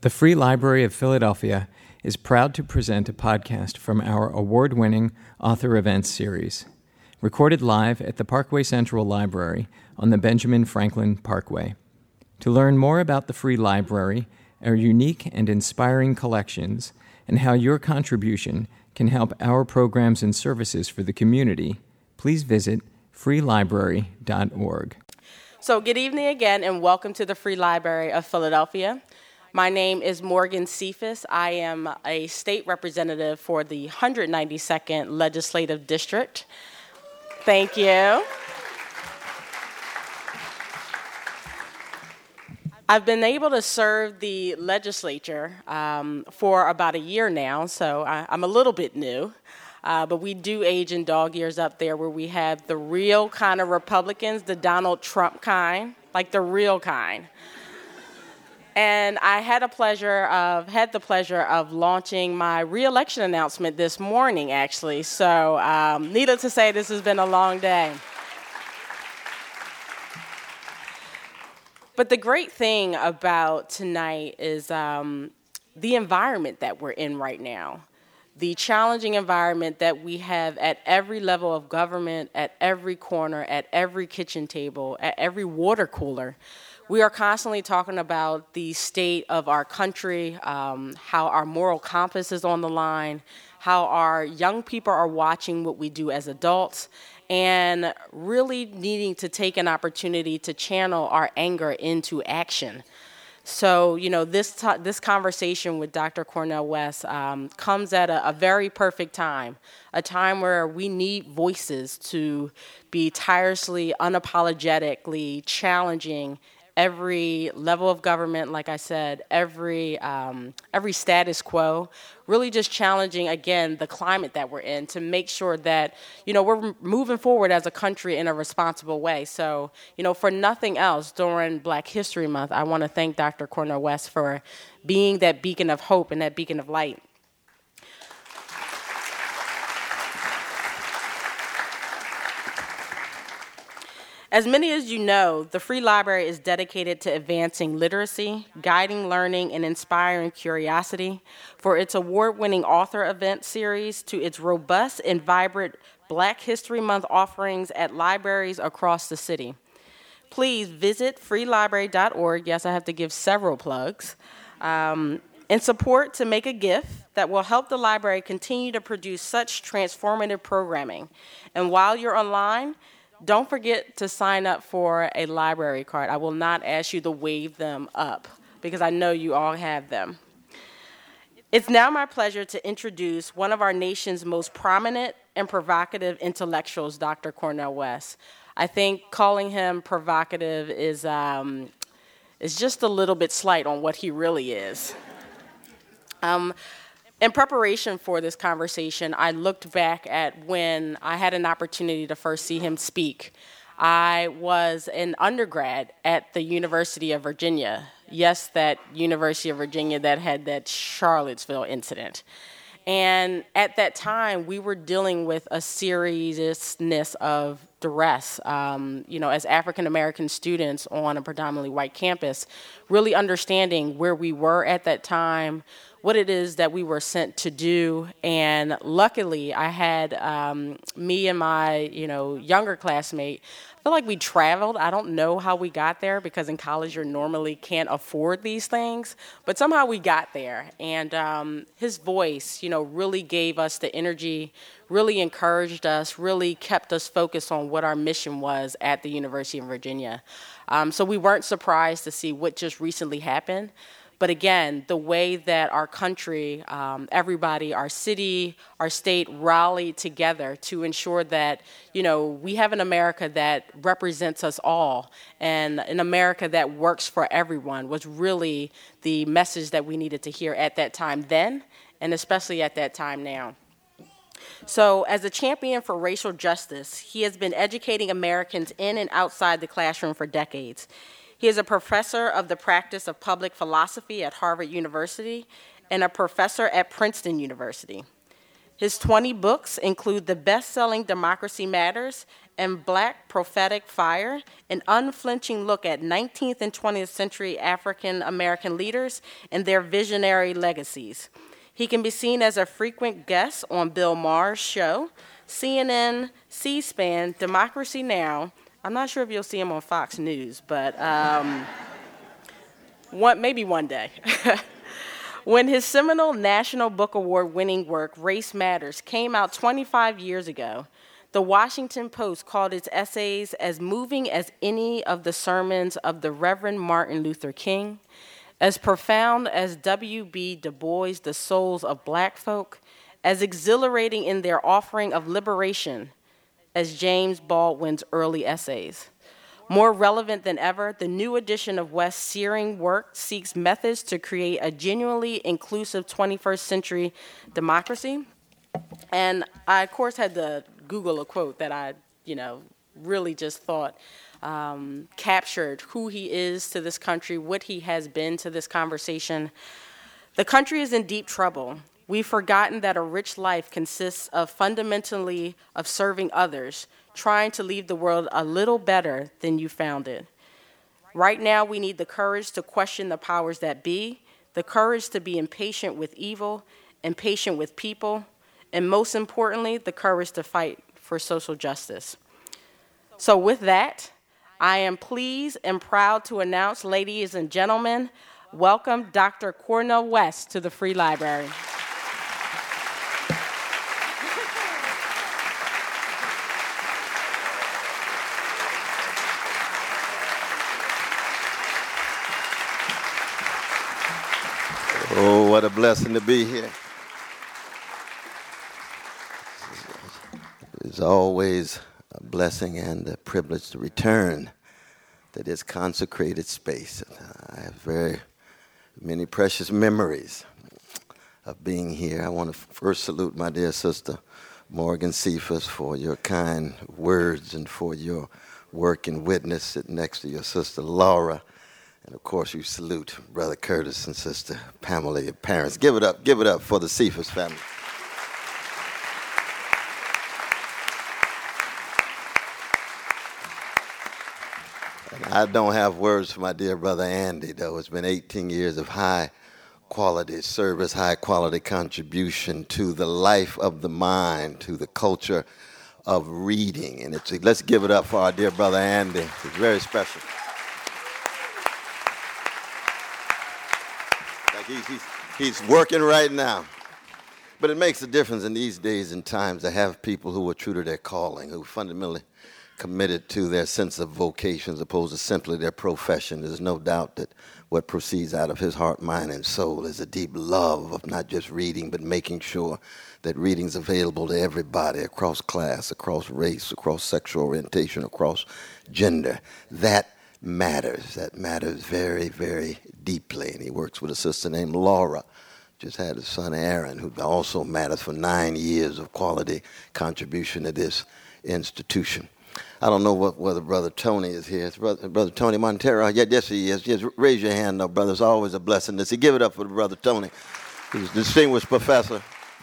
The Free Library of Philadelphia is proud to present a podcast from our award-winning Author Events series, recorded live at the Parkway Central Library on the Benjamin Franklin Parkway. To learn more about the Free Library, our unique and inspiring collections, and how your contribution can help our programs and services for the community, please visit freelibrary.org. So good evening again, and welcome to the Free Library of Philadelphia. My name is Morgan Cephas. I am a state representative for the 192nd Legislative District. Thank you. I've been able to serve the legislature for about a year now, so I'm a little bit new. But we do age in dog years up there where we have the real kind of Republicans, the Donald Trump kind, like the real kind. And I had the pleasure of launching my re-election announcement this morning, actually. So needless to say, this has been a long day. But the great thing about tonight is the environment that we're in right now. The challenging environment that we have at every level of government, at every corner, at every kitchen table, at every water cooler. We are constantly talking about the state of our country, how our moral compass is on the line, how our young people are watching what we do as adults, and really needing to take an opportunity to channel our anger into action. So, this conversation with Dr. Cornel West comes at a very perfect time, a time where we need voices to be tirelessly, unapologetically challenging every level of government, like I said, every status quo, really just challenging, again, the climate that we're in to make sure that, we're moving forward as a country in a responsible way. So, for nothing else, during Black History Month, I want to thank Dr. Cornel West for being that beacon of hope and that beacon of light. As many as you know, the Free Library is dedicated to advancing literacy, guiding learning, and inspiring curiosity, for its award-winning author event series to its robust and vibrant Black History Month offerings at libraries across the city. Please visit freelibrary.org. Yes, I have to give several plugs. And support to make a gift that will help the library continue to produce such transformative programming. And while you're online, don't forget to sign up for a library card. I will not ask you to wave them up because I know you all have them. It's now my pleasure to introduce one of our nation's most prominent and provocative intellectuals, Dr. Cornel West. I think calling him provocative is just a little bit slight on what he really is. In preparation for this conversation, I looked back at when I had an opportunity to first see him speak. I was an undergrad at the University of Virginia. Yes, that University of Virginia that had that Charlottesville incident. And at that time, we were dealing with a seriousness of duress, as African-American students on a predominantly white campus, really understanding where we were at that time, what it is that we were sent to do. And luckily, I had me and my, younger classmate, I feel like we traveled. I don't know how we got there because in college you normally can't afford these things, but somehow we got there. And his voice, really gave us the energy, really encouraged us, really kept us focused on what our mission was at the University of Virginia. So we weren't surprised to see what just recently happened. But again, the way that our country, everybody, our city, our state rallied together to ensure that, we have an America that represents us all and an America that works for everyone was really the message that we needed to hear at that time then, and especially at that time now. So as a champion for racial justice, he has been educating Americans in and outside the classroom for decades. He is a professor of the practice of public philosophy at Harvard University and a professor at Princeton University. His 20 books include the best-selling Democracy Matters and Black Prophetic Fire, an unflinching look at 19th and 20th century African American leaders and their visionary legacies. He can be seen as a frequent guest on Bill Maher's show, CNN, C-SPAN, Democracy Now! I'm not sure if you'll see him on Fox News, but maybe one day. When his seminal National Book Award winning work, Race Matters, came out 25 years ago, the Washington Post called its essays as moving as any of the sermons of the Reverend Martin Luther King, as profound as W.B. Du Bois' The Souls of Black Folk, as exhilarating in their offering of liberation as James Baldwin's early essays. More relevant than ever, the new edition of West's searing work seeks methods to create a genuinely inclusive 21st century democracy. And I, of course, had to Google a quote that I, really just thought captured who he is to this country, what he has been to this conversation. The country is in deep trouble. We've forgotten that a rich life consists of fundamentally of serving others, trying to leave the world a little better than you found it. Right now, we need the courage to question the powers that be, the courage to be impatient with evil, impatient with people, and most importantly, the courage to fight for social justice. So with that, I am pleased and proud to announce, ladies and gentlemen, welcome Dr. Cornel West to the Free Library. Oh, what a blessing to be here. It's always a blessing and a privilege to return to this consecrated space. I have very many precious memories of being here. I want to first salute my dear sister, Morgan Cephas, for your kind words and for your work and witness, sitting next to your sister, Laura. And of course, you salute Brother Curtis and Sister Pamela, your parents. Give it up for the Cephas family. And I don't have words for my dear brother Andy, though. It's been 18 years of high-quality service, high-quality contribution to the life of the mind, to the culture of reading. And let's give it up for our dear brother Andy. It's very special. He's working right now. But it makes a difference in these days and times to have people who are true to their calling, who fundamentally committed to their sense of vocation as opposed to simply their profession. There's no doubt that what proceeds out of his heart, mind, and soul is a deep love of not just reading, but making sure that reading's available to everybody across class, across race, across sexual orientation, across gender. That matters very, very deeply. And he works with a sister named Laura. Just had a son, Aaron, who also matters for 9 years of quality contribution to this institution. I don't know whether Brother Tony is here. It's Brother Tony Montero. Yes, he is. Yes, raise your hand, though, brother. It's always a blessing to see. Give it up for Brother Tony. He's a distinguished professor,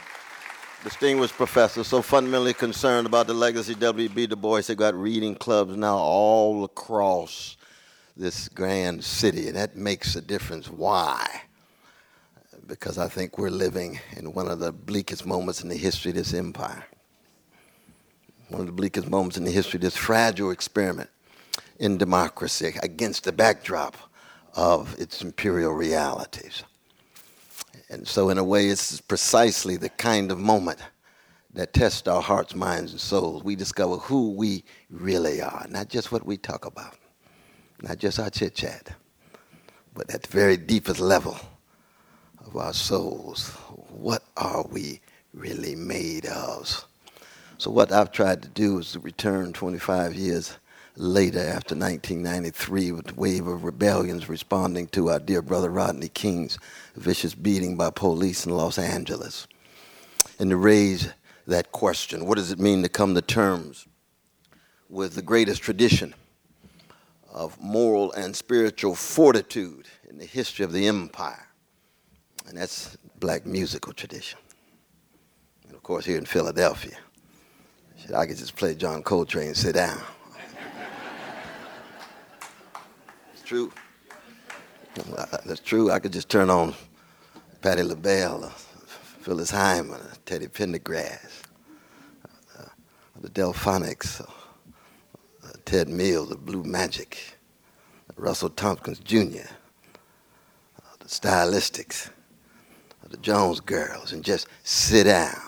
so fundamentally concerned about the legacy of W.B. Du Bois. They've got reading clubs now all across this grand city, and that makes a difference. Why? Because I think we're living in one of the bleakest moments in the history of this empire. One of the bleakest moments in the history of this fragile experiment in democracy against the backdrop of its imperial realities. And so in a way, it's precisely the kind of moment that tests our hearts, minds, and souls. We discover who we really are, not just what we talk about, not just our chit-chat, but at the very deepest level of our souls. What are we really made of? So what I've tried to do is to return 25 years later after 1993 with the wave of rebellions responding to our dear brother Rodney King's vicious beating by police in Los Angeles, and to raise that question: what does it mean to come to terms with the greatest tradition of moral and spiritual fortitude in the history of the empire? And that's black musical tradition. And of course, here in Philadelphia, Shit, I could just play John Coltrane and sit down. It's true. That's true. I could just turn on Patti LaBelle, Phyllis Hyman, Teddy Pendergrass, the Delphonics, Ted Mills, the Blue Magic, Russell Tompkins Jr., the Stylistics, the Jones Girls, and just sit down.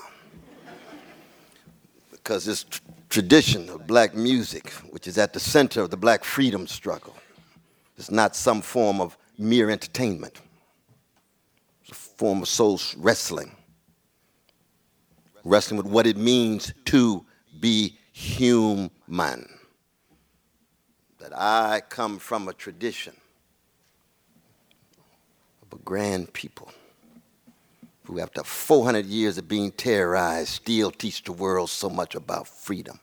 Because this tradition of black music, which is at the center of the black freedom struggle, is not some form of mere entertainment. It's a form of soul wrestling. Wrestling with what it means to be human. That I come from a tradition of a grand people who, after 400 years of being terrorized, still teach the world so much about freedom.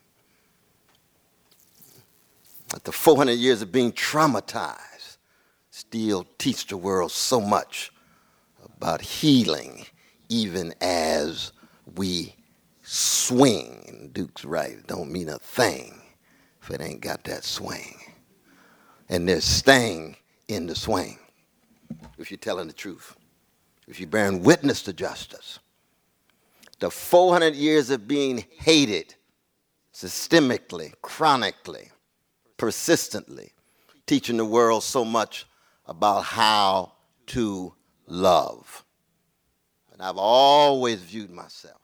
After 400 years of being traumatized, still teach the world so much about healing, even as we swing. And Duke's right, it don't mean a thing if it ain't got that swing. And there's staying in the swing if you're telling the truth, if you're bearing witness to justice. The 400 years of being hated systemically, chronically, persistently, teaching the world so much about how to love. And I've always viewed myself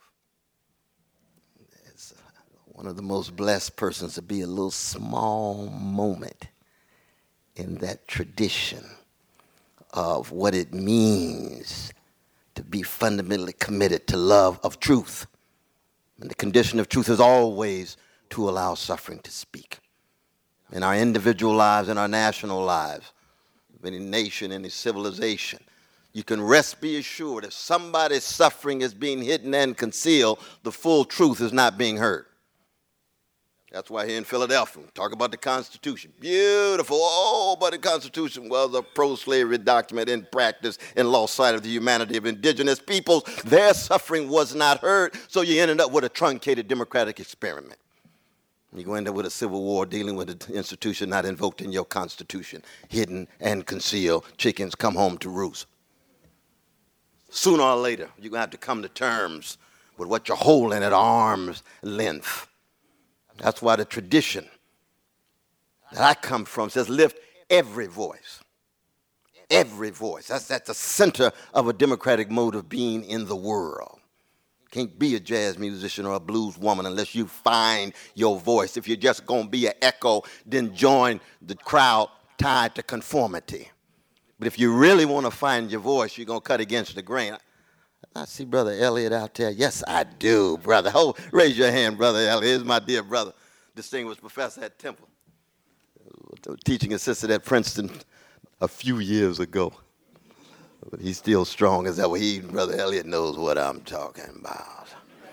as one of the most blessed persons to be a little small moment in that tradition of what it means to be fundamentally committed to love of truth. And the condition of truth is always to allow suffering to speak. In our individual lives, in our national lives, of any nation, any civilization, you can rest be assured if somebody's suffering is being hidden and concealed, the full truth is not being heard. That's why here in Philadelphia, we talk about the Constitution. Beautiful. Oh, but the Constitution was a pro-slavery document in practice and lost sight of the humanity of indigenous peoples. Their suffering was not heard, so you ended up with a truncated democratic experiment. You end up with a civil war dealing with an institution not invoked in your Constitution, hidden and concealed. Chickens come home to roost. Sooner or later, you're going to have to come to terms with what you're holding at arm's length. That's why the tradition that I come from says lift every voice. Every voice. That's at the center of a democratic mode of being in the world. Can't be a jazz musician or a blues woman unless you find your voice. If you're just going to be an echo, then join the crowd tied to conformity. But if you really want to find your voice, you're going to cut against the grain. I see Brother Elliott out there. Yes, I do, brother. Oh, raise your hand, Brother Elliott. Here's my dear brother, distinguished professor at Temple, teaching assistant at Princeton a few years ago. But he's still strong as ever. Brother Elliott knows what I'm talking about.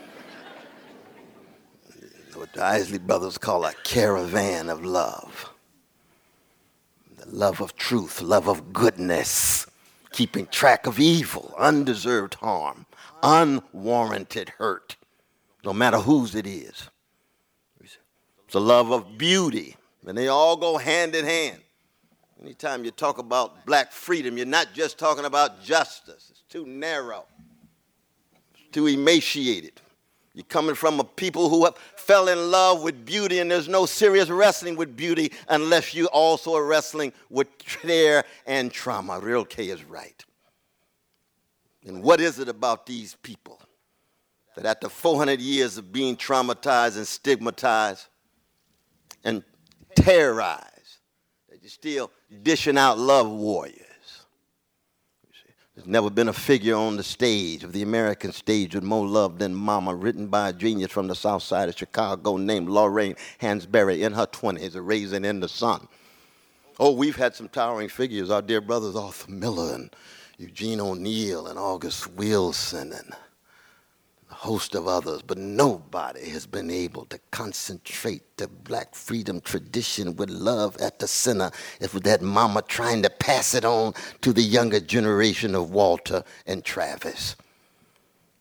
What the Isley brothers call a caravan of love. The love of truth, love of goodness. Keeping track of evil, undeserved harm, unwarranted hurt, no matter whose it is. It's a love of beauty, and they all go hand in hand. Anytime you talk about black freedom, you're not just talking about justice. It's too narrow, it's too emaciated. You're coming from a people who have fell in love with beauty, and there's no serious wrestling with beauty unless you also are wrestling with care and trauma. Real K is right. And what is it about these people that after 400 years of being traumatized and stigmatized and terrorized, that you're still dishing out love warriors? There's never been a figure on the stage, of the American stage, with more love than Mama, written by a genius from the south side of Chicago named Lorraine Hansberry in her 20s, A Raisin in the Sun. Oh, we've had some towering figures, our dear brothers Arthur Miller and Eugene O'Neill and August Wilson and a host of others, but nobody has been able to concentrate the black freedom tradition with love at the center. It was that mama trying to pass it on to the younger generation of Walter and Travis.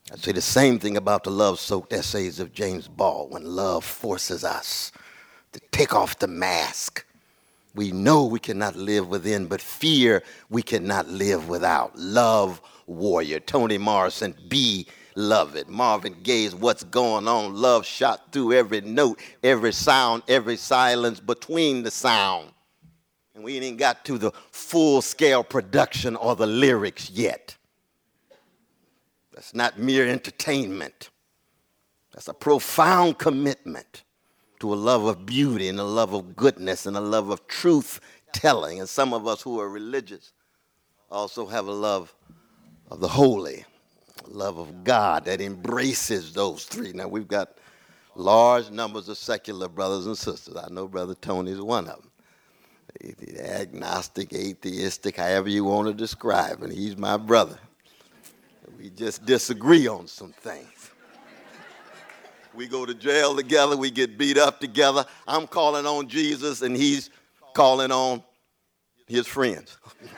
I'd say the same thing about the love-soaked essays of James Baldwin. Love forces us to take off the mask. We know we cannot live within, but fear we cannot live without. Love warrior. Toni Morrison, Beloved. Marvin Gaye's What's Going On. Love shot through every note, every sound, every silence between the sound. And we ain't even got to the full-scale production or the lyrics yet. That's not mere entertainment. That's a profound commitment to a love of beauty and a love of goodness and a love of truth-telling. And some of us who are religious also have a love of the holy, a love of God that embraces those three. Now, we've got large numbers of secular brothers and sisters. I know Brother Tony is one of them. Agnostic, atheistic, however you want to describe it. He's my brother. We just disagree on some things. We go to jail together. We get beat up together. I'm calling on Jesus, and he's calling on his friends.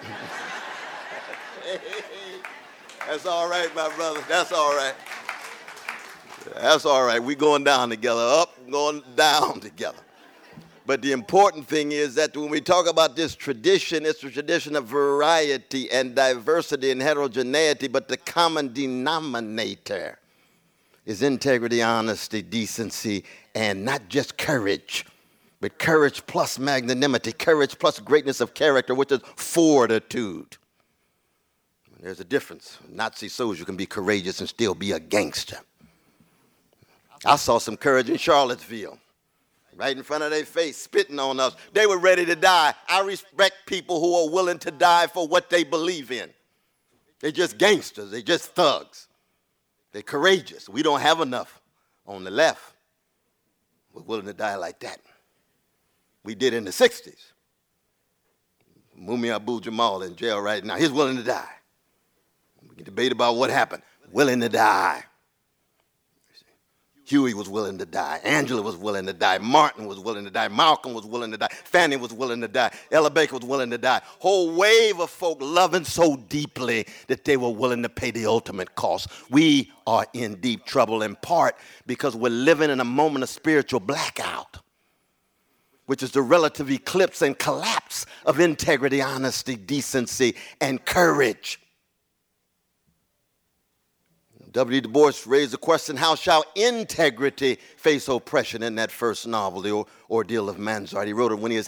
That's all right, my brother. That's all right. That's all right. We're going down together, up, going down together. But the important thing is that when we talk about this tradition, it's a tradition of variety and diversity and heterogeneity, but the common denominator is integrity, honesty, decency, and not just courage, but courage plus magnanimity, courage plus greatness of character, which is fortitude. There's a difference. A Nazi soldier can be courageous and still be a gangster. I saw some courage in Charlottesville. Right in front of their face, spitting on us. They were ready to die. I respect people who are willing to die for what they believe in. They're just gangsters. They're just thugs. They're courageous. We don't have enough on the left. We're willing to die like that. We did in the 60s. Mumia Abu-Jamal in jail right now. He's willing to die. We can debate about what happened. Willing to die. Huey was willing to die. Angela was willing to die. Martin was willing to die. Malcolm was willing to die. Fannie was willing to die. Ella Baker was willing to die. Whole wave of folk loving so deeply that they were willing to pay the ultimate cost. We are in deep trouble in part because we're living in a moment of spiritual blackout, which is the relative eclipse and collapse of integrity, honesty, decency, and courage. W. Du Bois raised the question, how shall integrity face oppression in that first novel, The Ordeal of Manzard? He wrote it when he was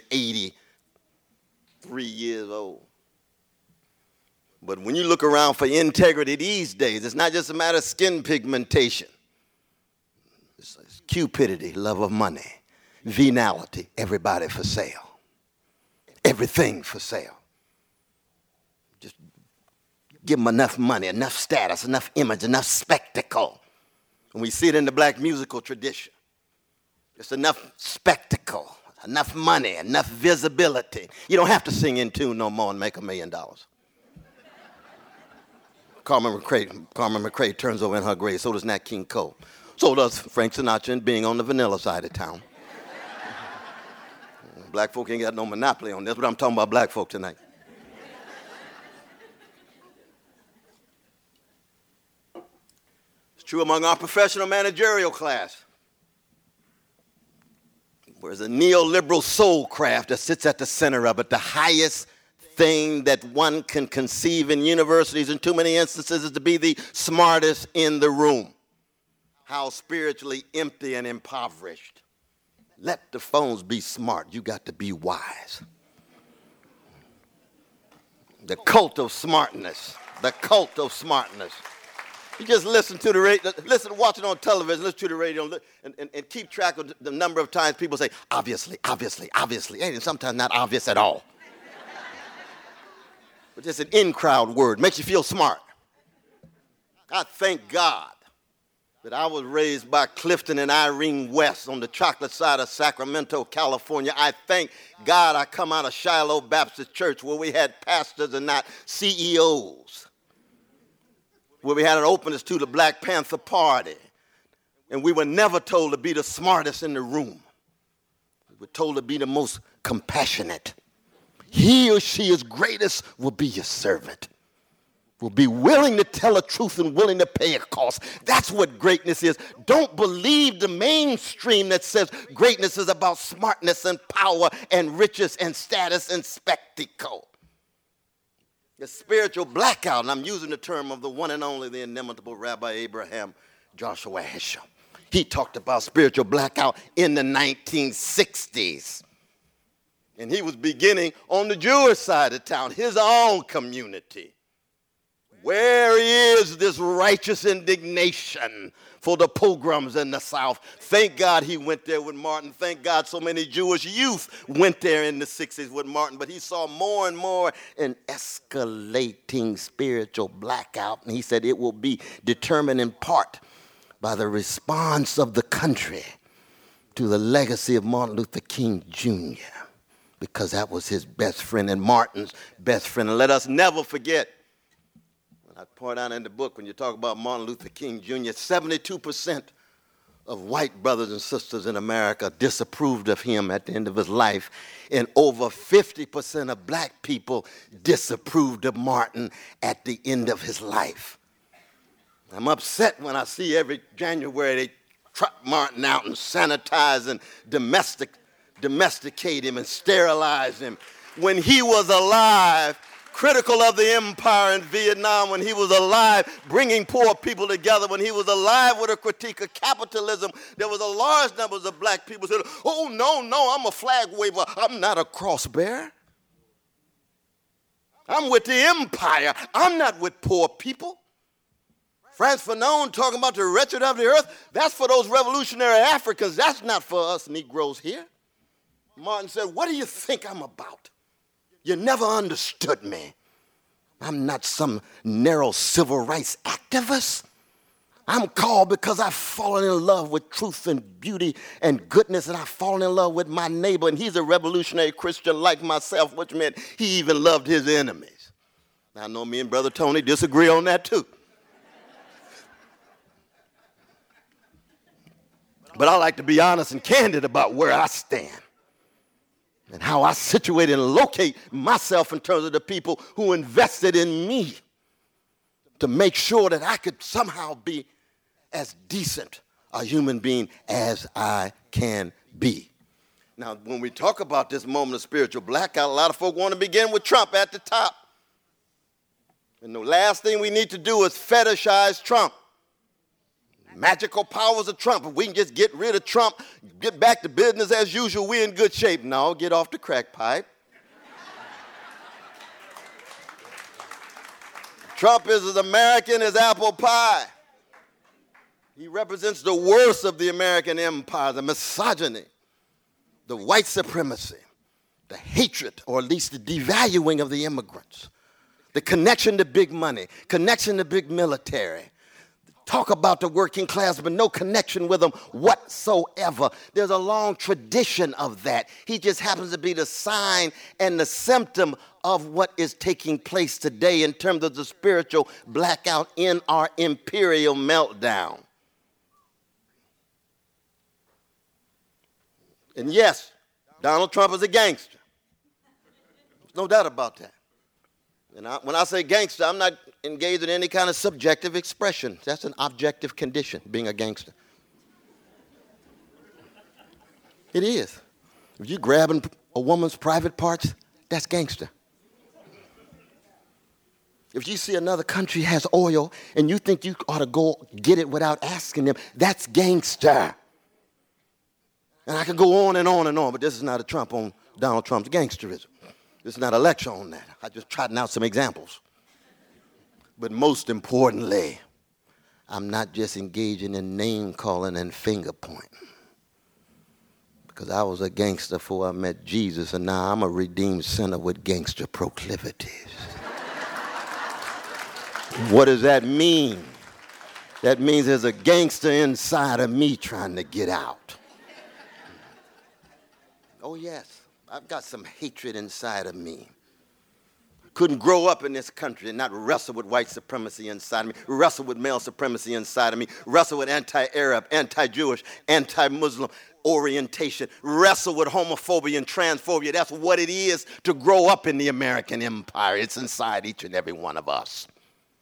83 years old. But when you look around for integrity these days, it's not just a matter of skin pigmentation. It's cupidity, love of money, venality, everybody for sale, everything for sale. Just give them enough money, enough status, enough image, enough spectacle. And we see it in the black musical tradition. Just enough spectacle, enough money, enough visibility. You don't have to sing in tune no more and make $1 million. Carmen McRae turns over in her grave. So does Nat King Cole. So does Frank Sinatra and being on the vanilla side of town. Black folk ain't got no monopoly on this, but I'm talking about black folk tonight. True among our professional managerial class. There's a neoliberal soul craft that sits at the center of it. The highest thing that one can conceive in universities in too many instances is to be the smartest in the room. How spiritually empty and impoverished. Let the phones be smart. You got to be wise. The cult of smartness. The cult of smartness. You just listen to the radio, watch it on television, listen to the radio, and keep track of the number of times people say, obviously, obviously, obviously, and sometimes not obvious at all. But just an in-crowd word, makes you feel smart. I thank God that I was raised by Clifton and Irene West on the chocolate side of Sacramento, California. I thank God I come out of Shiloh Baptist Church where we had pastors and not CEOs. Where we had an openness to the Black Panther Party. And we were never told to be the smartest in the room. We were told to be the most compassionate. He or she is greatest will be your servant. will be willing to tell the truth and willing to pay a cost. That's what greatness is. Don't believe the mainstream that says greatness is about smartness and power and riches and status and spectacle. The spiritual blackout, and I'm using the term of the one and only, the inimitable Rabbi Abraham Joshua Heschel. He talked about spiritual blackout in the 1960s. And he was beginning on the Jewish side of town, his own community. Where is this righteous indignation for the pogroms in the South? Thank God he went there with Martin. Thank God so many Jewish youth went there in the 60s with Martin. But he saw more and more an escalating spiritual blackout. And he said it will be determined in part by the response of the country to the legacy of Martin Luther King Jr., because that was his best friend and Martin's best friend. And let us never forget, I point out in the book, when you talk about Martin Luther King Jr., 72% of white brothers and sisters in America disapproved of him at the end of his life, and over 50% of black people disapproved of Martin at the end of his life. I'm upset when I see every January they trot Martin out and sanitize and domesticate him and sterilize him. When he was alive, critical of the empire in Vietnam, when he was alive, bringing poor people together, when he was alive with a critique of capitalism, there was a large number of black people who said, oh, no, I'm a flag waver. I'm not a cross bearer. I'm with the empire. I'm not with poor people. Frantz Fanon talking about the wretched of the earth, that's for those revolutionary Africans. That's not for us Negroes here. Martin said, what do you think I'm about? You never understood me. I'm not some narrow civil rights activist. I'm called because I've fallen in love with truth and beauty and goodness, and I've fallen in love with my neighbor, and he's a revolutionary Christian like myself, which meant he even loved his enemies. Now, I know me and Brother Tony disagree on that too. But I like to be honest and candid about where I stand and how I situate and locate myself in terms of the people who invested in me to make sure that I could somehow be as decent a human being as I can be. Now, when we talk about this moment of spiritual blackout, a lot of folk want to begin with Trump at the top. And the last thing we need to do is fetishize Trump. Magical powers of Trump. If we can just get rid of Trump, get back to business as usual, we're in good shape. No, get off the crack pipe. Trump is as American as apple pie. He represents the worst of the American empire, the misogyny, the white supremacy, the hatred, or at least the devaluing of the immigrants, the connection to big money, connection to big military. Talk about the working class, but no connection with them whatsoever. There's a long tradition of that. He just happens to be the sign and the symptom of what is taking place today in terms of the spiritual blackout in our imperial meltdown. And yes, Donald Trump is a gangster. There's no doubt about that. And when I say gangster, I'm not engaged in any kind of subjective expression. That's an objective condition, being a gangster. It is. If you're grabbing a woman's private parts, that's gangster. If you see another country has oil and you think you ought to go get it without asking them, that's gangster. And I could go on and on and on, but this is not a Trump on Donald Trump's gangsterism. This is not a lecture on that. I just trotting out some examples. But most importantly, I'm not just engaging in name calling and finger pointing. Because I was a gangster before I met Jesus, and now I'm a redeemed sinner with gangster proclivities. What does that mean? That means there's a gangster inside of me trying to get out. Oh, yes. I've got some hatred inside of me. Couldn't grow up in this country and not wrestle with white supremacy inside of me, wrestle with male supremacy inside of me, wrestle with anti-Arab, anti-Jewish, anti-Muslim orientation, wrestle with homophobia and transphobia. That's what it is to grow up in the American empire. It's inside each and every one of us.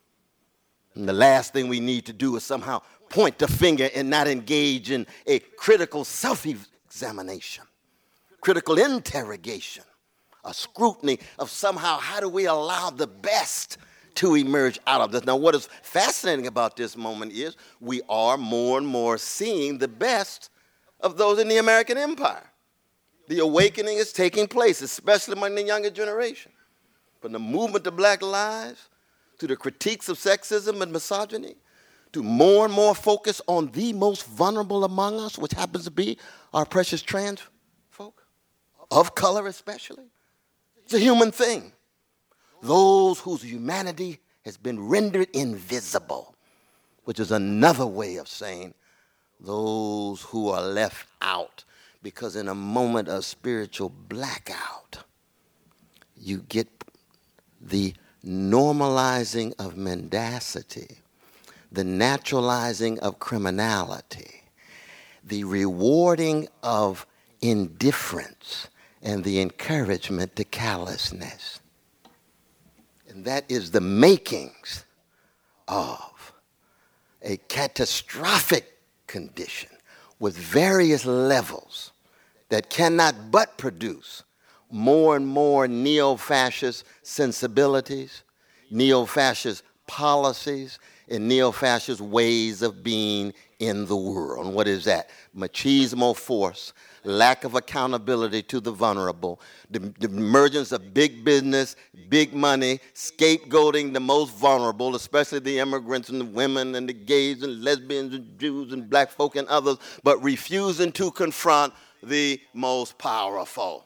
And the last thing we need to do is somehow point the finger and not engage in a critical self-examination, critical interrogation, a scrutiny of somehow how do we allow the best to emerge out of this. Now, what is fascinating about this moment is we are more and more seeing the best of those in the American empire. The awakening is taking place, especially among the younger generation. From the movement to Black Lives, to the critiques of sexism and misogyny, to more and more focus on the most vulnerable among us, which happens to be our precious trans folk, of color especially. It's a human thing. Those whose humanity has been rendered invisible, which is another way of saying those who are left out, because in a moment of spiritual blackout, you get the normalizing of mendacity, the naturalizing of criminality, the rewarding of indifference, and the encouragement to callousness. And that is the makings of a catastrophic condition with various levels that cannot but produce more and more neo-fascist sensibilities, neo-fascist policies, and neo-fascist ways of being in the world. And what is that? Machismo force, lack of accountability to the vulnerable, the emergence of big business, big money, scapegoating the most vulnerable, especially the immigrants and the women and the gays and lesbians and Jews and black folk and others, but refusing to confront the most powerful.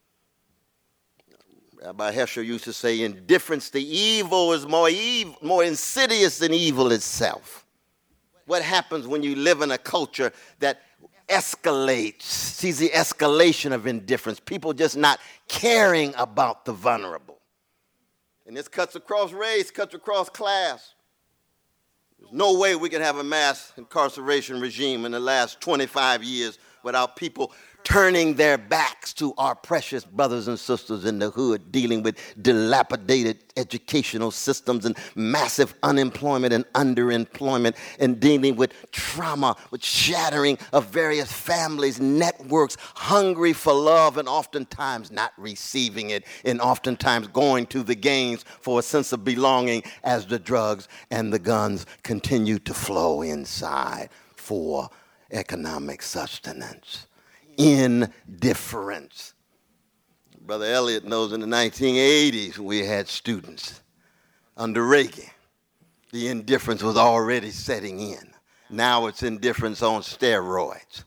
Rabbi Heschel used to say, indifference to evil is more insidious than evil itself. What happens when you live in a culture that escalates, sees the escalation of indifference, people just not caring about the vulnerable? And this cuts across race, cuts across class. There's no way we can have a mass incarceration regime in the last 25 years without people turning their backs to our precious brothers and sisters in the hood, dealing with dilapidated educational systems and massive unemployment and underemployment, and dealing with trauma, with shattering of various families, networks, hungry for love and oftentimes not receiving it, and oftentimes going to the gangs for a sense of belonging as the drugs and the guns continue to flow inside for economic sustenance. Indifference. Brother Elliott knows in the 1980s we had students under Reagan. The indifference was already setting in. Now it's indifference on steroids.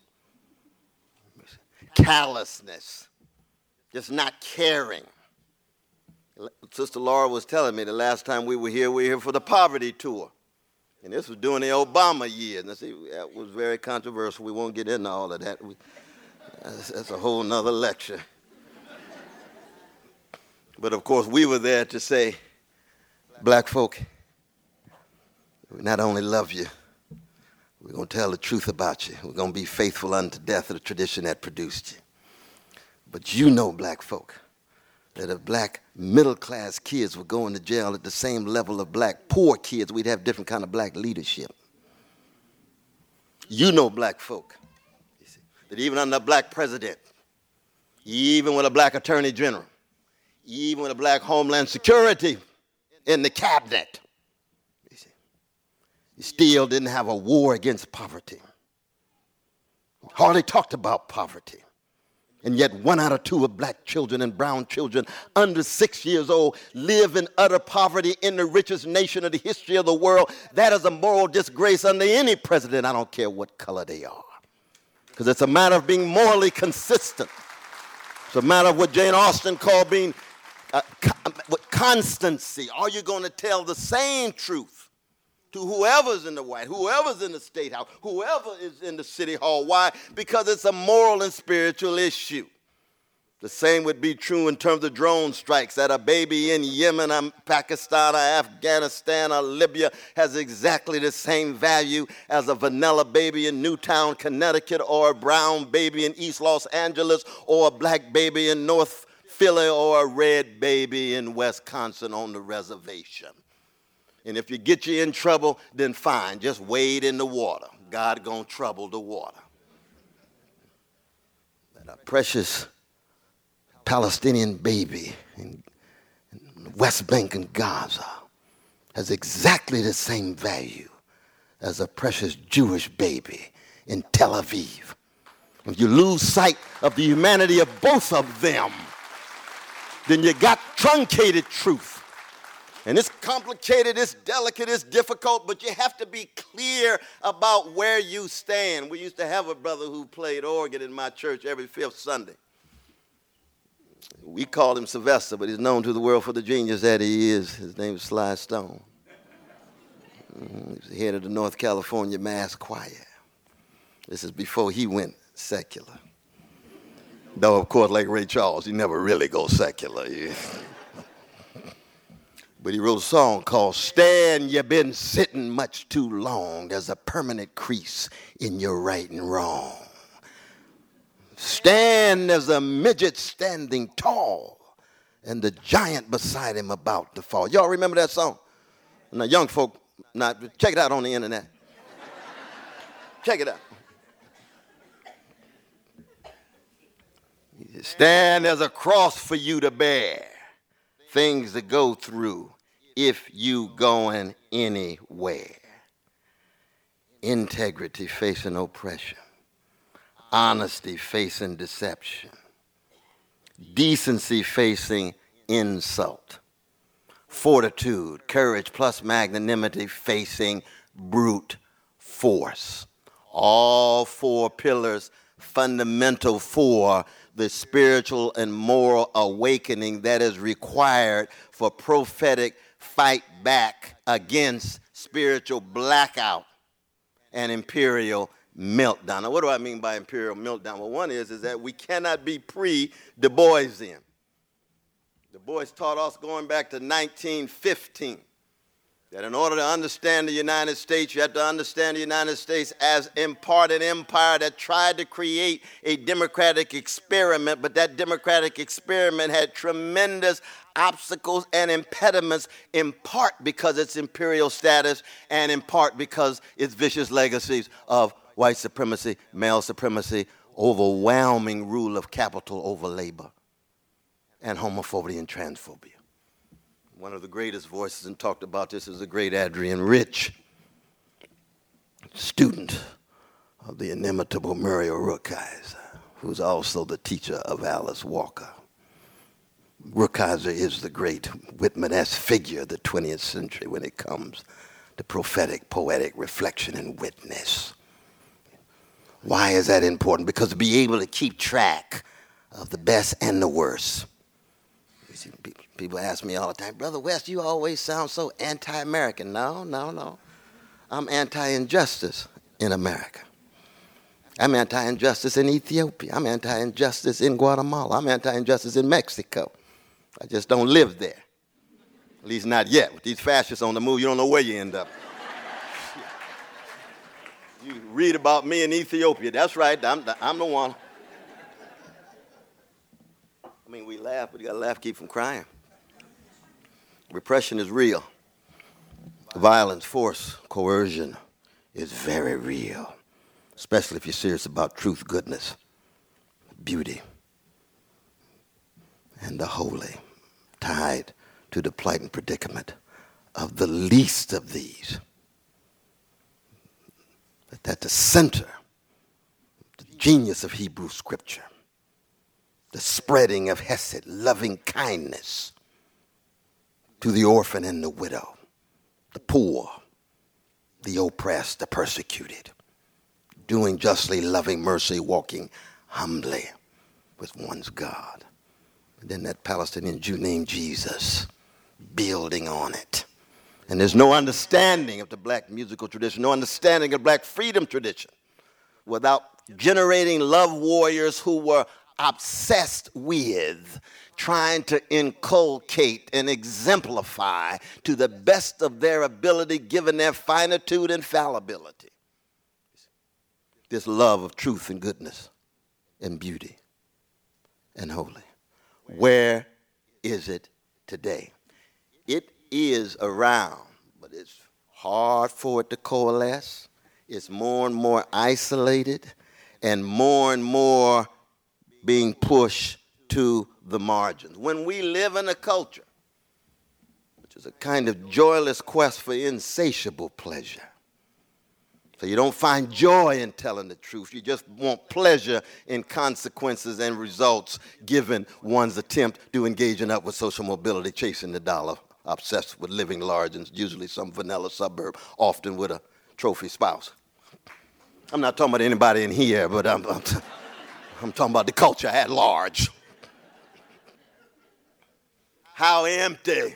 Callousness, just not caring. Sister Laura was telling me the last time we were here for the poverty tour. And this was during the Obama years. And I see, that was very controversial. We won't get into all of that. That's a whole nother lecture. But of course, we were there to say, black folk, we not only love you, we're going to tell the truth about you. We're going to be faithful unto death of the tradition that produced you. But you know, black folk, that if black middle-class kids were going to jail at the same level of black poor kids, we'd have different kind of black leadership. You know, black folk, that even under a black president, even with a black attorney general, even with a black homeland security in the cabinet, you still didn't have a war against poverty. Hardly talked about poverty. And yet 1 out of 2 of black children and brown children under 6 years old live in utter poverty in the richest nation of the history of the world. That is a moral disgrace under any president. I don't care what color they are. Because it's a matter of being morally consistent. It's a matter of what Jane Austen called being constancy. Are you going to tell the same truth to whoever's in the White, whoever's in the State House, whoever is in the City Hall? Why? Because it's a moral and spiritual issue. The same would be true in terms of drone strikes, that a baby in Yemen or Pakistan or Afghanistan or Libya has exactly the same value as a vanilla baby in Newtown, Connecticut, or a brown baby in East Los Angeles, or a black baby in North Philly, or a red baby in Wisconsin on the reservation. And if you get you in trouble, then fine, just wade in the water. God gonna trouble the water. That our precious Palestinian baby in the West Bank and Gaza has exactly the same value as a precious Jewish baby in Tel Aviv. If you lose sight of the humanity of both of them, then you got truncated truth. And it's complicated, it's delicate, it's difficult, but you have to be clear about where you stand. We used to have a brother who played organ in my church every fifth Sunday. We called him Sylvester, but he's known to the world for the genius that he is. His name is Sly Stone. He's the head of the North California Mass Choir. This is before he went secular. Though, of course, like Ray Charles, he never really goes secular. But he wrote a song called Stand, You Been Sitting Much Too Long. There's a permanent crease in your right and wrong. Stand, there's a midget standing tall, and the giant beside him about to fall. Y'all remember that song? Now, young folk, check it out on the internet. Check it out. Stand, there's a cross for you to bear, things to go through if you going anywhere. Integrity facing oppression, honesty facing deception, decency facing insult, fortitude, courage plus magnanimity facing brute force. All four pillars fundamental for the spiritual and moral awakening that is required for prophetic fight back against spiritual blackout and imperial meltdown. Now, what do I mean by imperial meltdown? Well, one is that we cannot be pre-Du Boisian. Du Bois taught us going back to 1915 that in order to understand the United States, you have to understand the United States as in part an empire that tried to create a democratic experiment, but that democratic experiment had tremendous obstacles and impediments, in part because its imperial status and in part because its vicious legacies of white supremacy, male supremacy, overwhelming rule of capital over labor, and homophobia and transphobia. One of the greatest voices and talked about this is the great Adrian Rich, student of the inimitable Muriel Rukeyser, who's also the teacher of Alice Walker. Rukeyser is the great Whitman-esque figure of the 20th century when it comes to prophetic, poetic reflection and witness. Why is that important? Because to be able to keep track of the best and the worst. People ask me all the time, Brother West, you always sound so anti-American. No. I'm anti-injustice in America. I'm anti-injustice in Ethiopia. I'm anti-injustice in Guatemala. I'm anti-injustice in Mexico. I just don't live there. At least not yet. With these fascists on the move, you don't know where you end up. You read about me in Ethiopia. That's right. I'm the one. I mean, we laugh, but you got to laugh, keep from crying. Repression is real. Violence, force, coercion is very real, especially if you're serious about truth, goodness, beauty, and the holy, tied to the plight and predicament of the least of these. But at the center, the genius of Hebrew scripture, the spreading of Hesed, loving kindness to the orphan and the widow, the poor, the oppressed, the persecuted, doing justly, loving mercy, walking humbly with one's God. And then that Palestinian Jew named Jesus, building on it. And there's no understanding of the black musical tradition, no understanding of black freedom tradition without generating love warriors who were obsessed with trying to inculcate and exemplify to the best of their ability, given their finitude and fallibility, this love of truth and goodness and beauty and holy. Where is it today? It is around, but it's hard for it to coalesce. It's more and more isolated and more being pushed to the margins. When we live in a culture, which is a kind of joyless quest for insatiable pleasure, so you don't find joy in telling the truth. You just want pleasure in consequences and results given one's attempt to engage in upward social mobility, chasing the dollar, obsessed with living large in usually some vanilla suburb, often with a trophy spouse. I'm not talking about anybody in here, but I'm talking about the culture at large. How empty.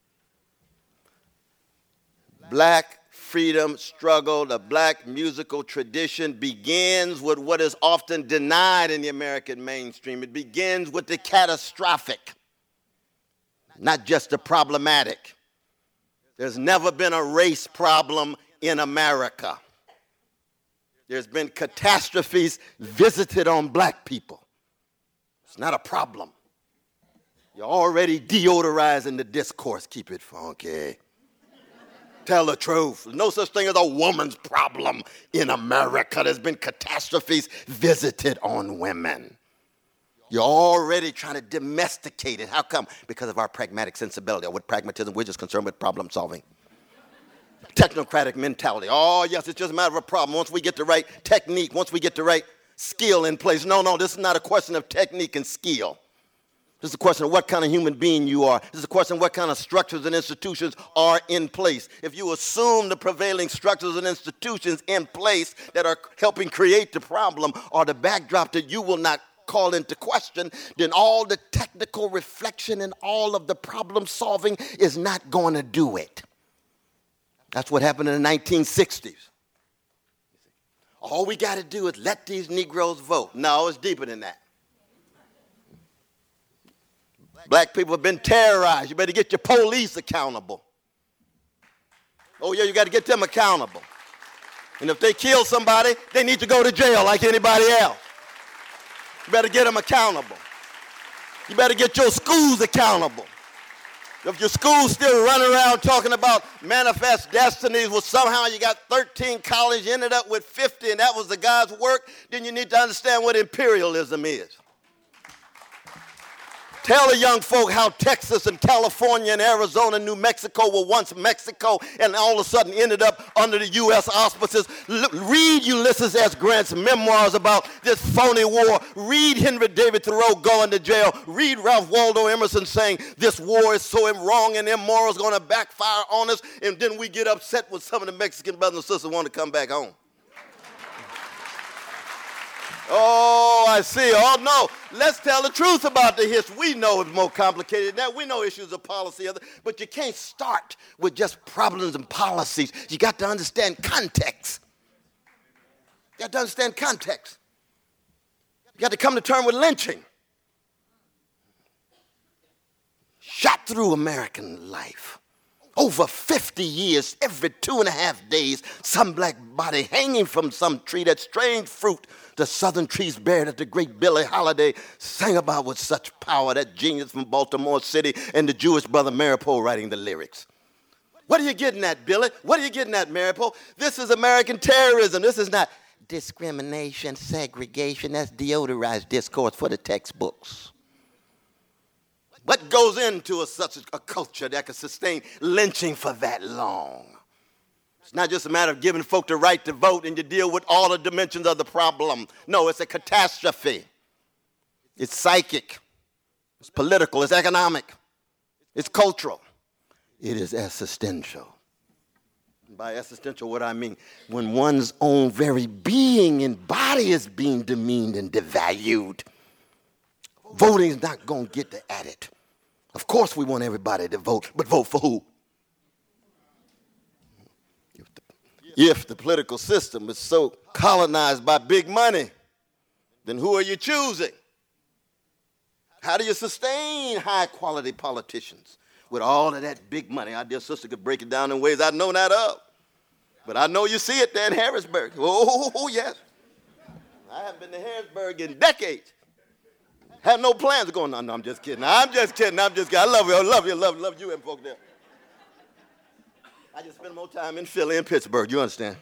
Black freedom struggle, the black musical tradition begins with what is often denied in the American mainstream. It begins with the catastrophic, not just the problematic. There's never been a race problem in America. There's been catastrophes visited on black people. It's not a problem. You're already deodorizing the discourse. Keep it funky. Tell the truth. There's no such thing as a woman's problem in America. There's been catastrophes visited on women. You're already trying to domesticate it. How come? Because of our pragmatic sensibility. Or with pragmatism, we're just concerned with problem solving. Technocratic mentality. Oh, yes, it's just a matter of a problem. Once we get the right technique, once we get the right skill in place. No, this is not a question of technique and skill. This is a question of what kind of human being you are. This is a question of what kind of structures and institutions are in place. If you assume the prevailing structures and institutions in place that are helping create the problem or the backdrop that you will not call into question, then all the technical reflection and all of the problem solving is not going to do it. That's what happened in the 1960s. All we got to do is let these Negroes vote. No, it's deeper than that. Black people have been terrorized. You better get your police accountable. Oh, yeah, you got to get them accountable. And if they kill somebody, they need to go to jail like anybody else. You better get them accountable. You better get your schools accountable. If your school's still running around talking about manifest destinies, well, somehow you got 13 colleges, ended up with 50, and that was the God's work, then you need to understand what imperialism is. Tell the young folk how Texas and California and Arizona and New Mexico were once Mexico and all of a sudden ended up under the U.S. auspices. Read Ulysses S. Grant's memoirs about this phony war. Read Henry David Thoreau going to jail. Read Ralph Waldo Emerson saying this war is so wrong and immoral, it's going to backfire on us. And then we get upset with some of the Mexican brothers and sisters who want to come back home. Oh, I see. Oh, no. Let's tell the truth about the history. We know it's more complicated than that. We know issues of policy, but you can't start with just problems and policies. You got to understand context. You got to understand context. You got to come to terms with lynching. Shot through American life. Over 50 years, every 2.5 days, some black body hanging from some tree, that strange fruit the southern trees bear that the great Billie Holiday sang about with such power, that genius from Baltimore City, and the Jewish brother Maripol writing the lyrics. What are you getting at, Billy? What are you getting at, Maripol? This is American terrorism. This is not discrimination, segregation. That's deodorized discourse for the textbooks. What goes into such a culture that can sustain lynching for that long? It's not just a matter of giving folk the right to vote and you deal with all the dimensions of the problem. No, it's a catastrophe. It's psychic. It's political. It's economic. It's cultural. It is existential. And by existential, what I mean, when one's own very being and body is being demeaned and devalued, voting is not going to get at it. Of course we want everybody to vote, but vote for who? If the political system is so colonized by big money, then who are you choosing? How do you sustain high-quality politicians with all of that big money? Our dear sister could break it down in ways I know not of. But I know you see it there in Harrisburg. Oh, yes. I haven't been to Harrisburg in decades. Have no plans of going. No, I'm just kidding. I'm just kidding. I love you. I love you and folk there. I just spend more time in Philly and Pittsburgh, you understand?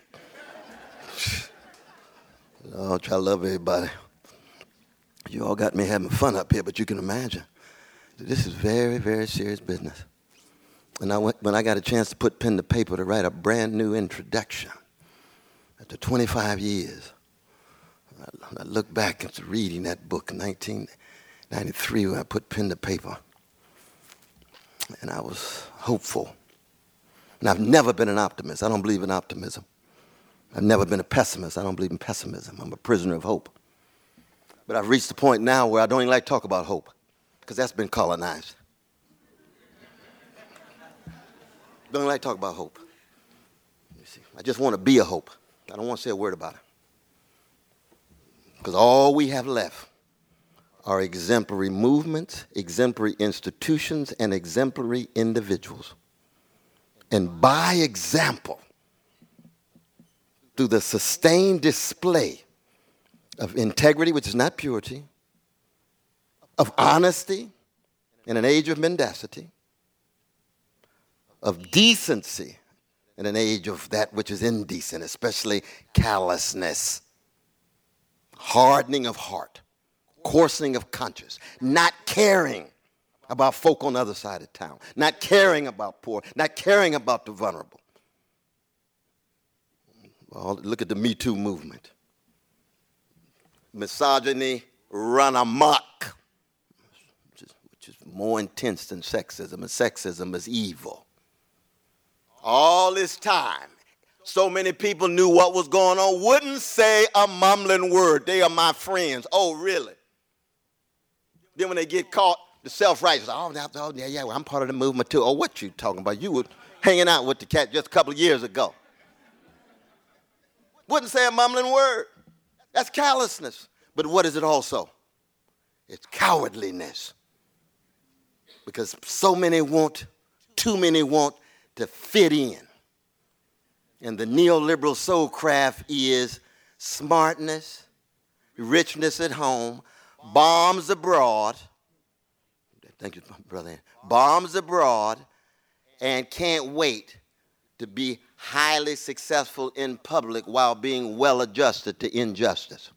Oh, try to love everybody. You all got me having fun up here, but you can imagine. This is very, very serious business. And when I got a chance to put pen to paper to write a brand new introduction, after 25 years, I look back after reading that book in 1993 when I put pen to paper, and I was hopeful. And I've never been an optimist. I don't believe in optimism. I've never been a pessimist. I don't believe in pessimism. I'm a prisoner of hope. But I've reached the point now where I don't even like to talk about hope, because that's been colonized. Don't like to talk about hope. You see, I just want to be a hope. I don't want to say a word about it. Because all we have left are exemplary movements, exemplary institutions, and exemplary individuals. And by example, through the sustained display of integrity, which is not purity, of honesty in an age of mendacity, of decency in an age of that which is indecent, especially callousness, hardening of heart, coarsening of conscience, not caring about folk on the other side of town, not caring about poor, not caring about the vulnerable. Well, look at the Me Too movement. Misogyny run amok, which is more intense than sexism, and sexism is evil. All this time, so many people knew what was going on, wouldn't say a mumbling word. They are my friends. Oh, really? Then when they get caught, the self-righteous, yeah, well, I'm part of the movement too. Oh, what you talking about? You were hanging out with the cat just a couple of years ago. Wouldn't say a mumbling word. That's callousness. But what is it also? It's cowardliness. Because too many want to fit in. And the neoliberal soulcraft is smartness, richness at home, bombs abroad. Thank you, brother. Bombs abroad, and can't wait to be highly successful in public while being well adjusted to injustice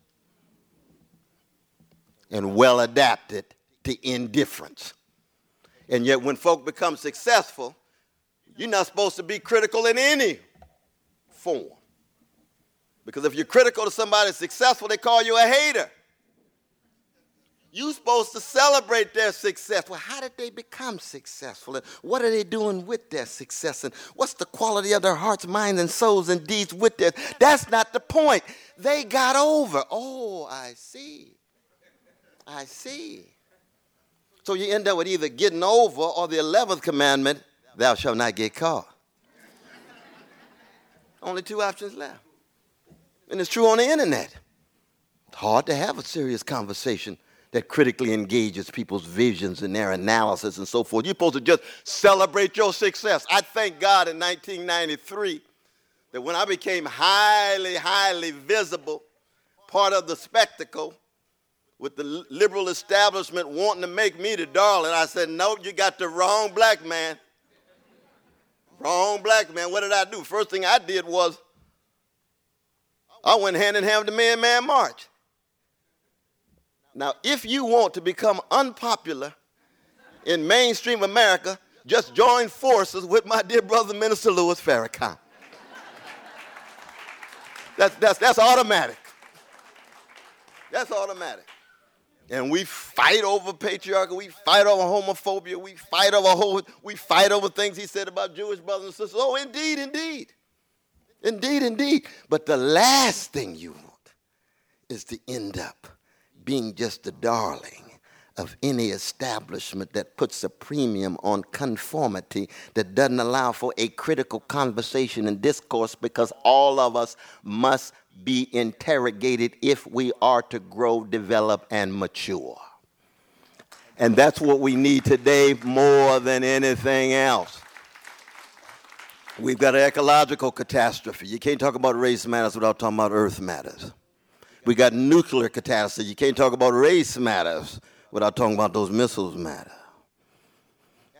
and well adapted to indifference. And yet when folk become successful, you're not supposed to be critical in any form. Because if you're critical to somebody successful, they call you a hater. You're supposed to celebrate their success. Well, how did they become successful? And what are they doing with their success? And what's the quality of their hearts, minds, and souls and deeds with this? That's not the point. They got over. Oh, I see. I see. So you end up with either getting over or the 11th commandment, thou shalt not get caught. Only two options left. And it's true on the internet. It's hard to have a serious conversation that critically engages people's visions and their analysis and so forth. You're supposed to just celebrate your success. I thank God in 1993 that when I became highly, highly visible, part of the spectacle, with the liberal establishment wanting to make me the darling, I said, nope, you got the wrong black man. Wrong black man. What did I do? First thing I did was I went hand in hand with the Man March. Now, if you want to become unpopular in mainstream America, just join forces with my dear brother, Minister Louis Farrakhan. That's automatic. That's automatic. And we fight over patriarchy, we fight over homophobia, we fight over things he said about Jewish brothers and sisters. Oh, indeed, indeed. Indeed, indeed. But the last thing you want is to end up being just the darling of any establishment that puts a premium on conformity, that doesn't allow for a critical conversation and discourse, because all of us must be interrogated if we are to grow, develop, and mature. And that's what we need today more than anything else. We've got an ecological catastrophe. You can't talk about race matters without talking about earth matters. We got nuclear catastrophe. You can't talk about race matters without talking about those missiles matter.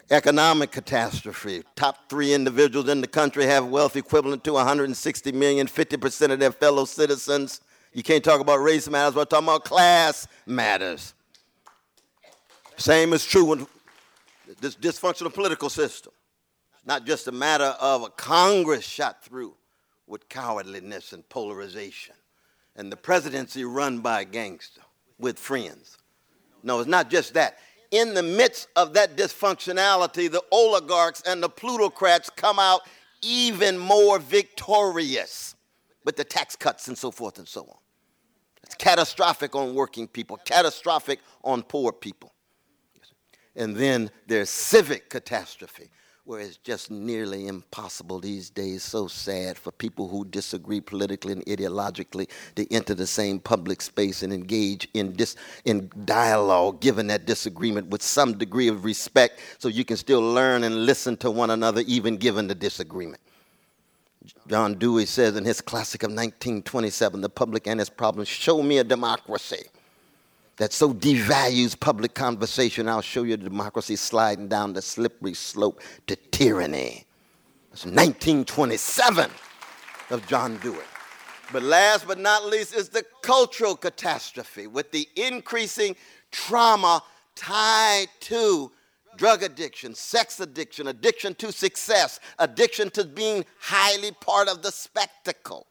Economic catastrophe. Top 3 individuals in the country have wealth equivalent to 160 million, 50% of their fellow citizens. You can't talk about race matters, we're talking about class matters. Same is true with this dysfunctional political system. It's not just a matter of a Congress shot through with cowardliness and polarization and the presidency run by a gangster with friends. No, it's not just that. In the midst of that dysfunctionality, the oligarchs and the plutocrats come out even more victorious with the tax cuts and so forth and so on. It's catastrophic on working people, catastrophic on poor people. And then there's civic catastrophe, where it's just nearly impossible these days, so sad, for people who disagree politically and ideologically to enter the same public space and engage in dialogue, given that disagreement with some degree of respect, so you can still learn and listen to one another, even given the disagreement. John Dewey says in his classic of 1927, The Public and Its Problems, show me a democracy that so devalues public conversation, I'll show you the democracy sliding down the slippery slope to tyranny. That's 1927 of John Dewey. But last but not least is the cultural catastrophe, with the increasing trauma tied to drug addiction, sex addiction, addiction to success, addiction to being highly part of the spectacle.